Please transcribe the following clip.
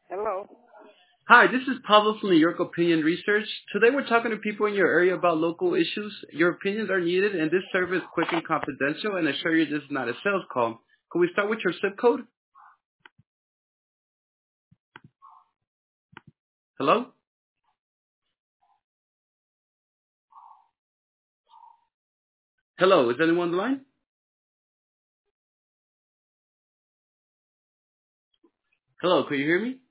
Hello. Hi, this is Pablo from New York Opinion Research. Today we're talking to people in your area about local issues. Your opinions are needed, and this service is quick and confidential, and I assure you this is not a sales call. Can we start with your zip code? Hello? Hello, is anyone on the line? Hello, can you hear me?